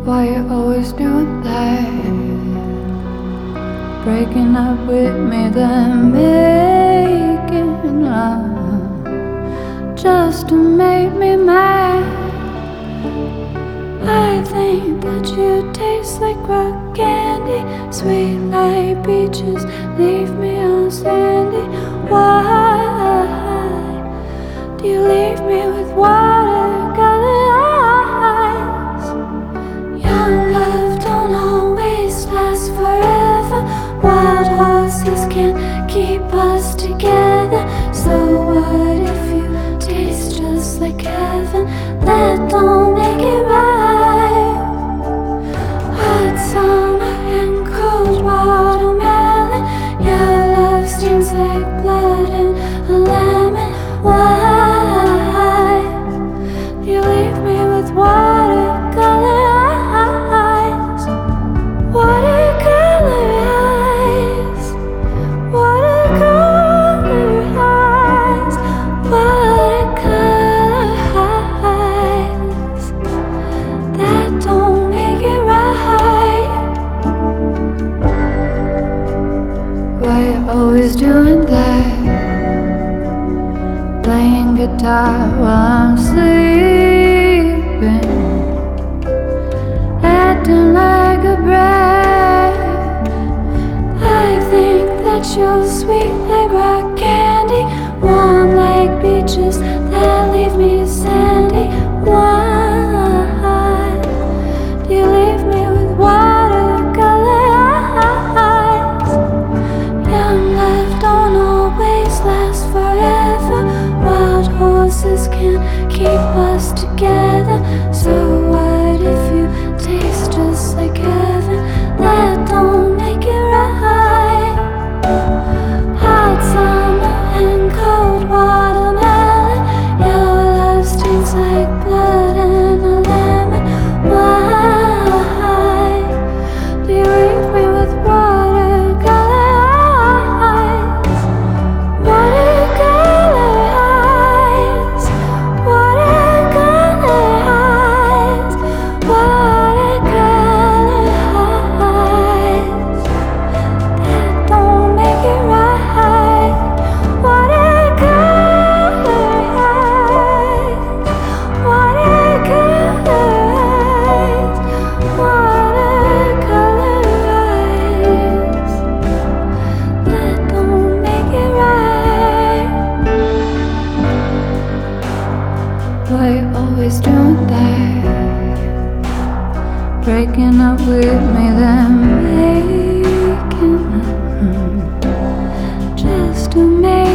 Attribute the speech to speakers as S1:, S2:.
S1: Why you always doing that? Breaking up with me, then making love just to make me mad. I think that you taste like rock candy, sweet like peaches, leave me all sandy. Why do you leave me with watercolor eyes? Young love don't always last forever. Wild horses can't keep us together. So what if you taste just like heaven? That don't make it right. Hot summer and cold watermelon. Your love stings like blood and a lemon. Why do you leave me with watercolor eyes? Watercolor eyes. Watercolor eyes. Watercolor eyes. That don't make it right. Why you always doing that? Playing guitar while I'm sleeping, acting like a brat. I think that you're sweet like rock candy, warm like beaches that leave me sandy. Why do you leave me with watercolor eyes? Young love don't always last forever. Wild horses can't keep us together. So what if you taste just like heaven? That don't make it right. Hot summer and cold watermelon. Your love stings like blood and a lemon. Why do you leave me with watercolor eyes? Watercolor eyes. Watercolor eyes. Watercolor eyes. That don't make it right. Watercolor eyes. Watercolor eyes. Watercolor eyes. That don't make it right. Why you always doing that? Breaking up with me, then making love just to make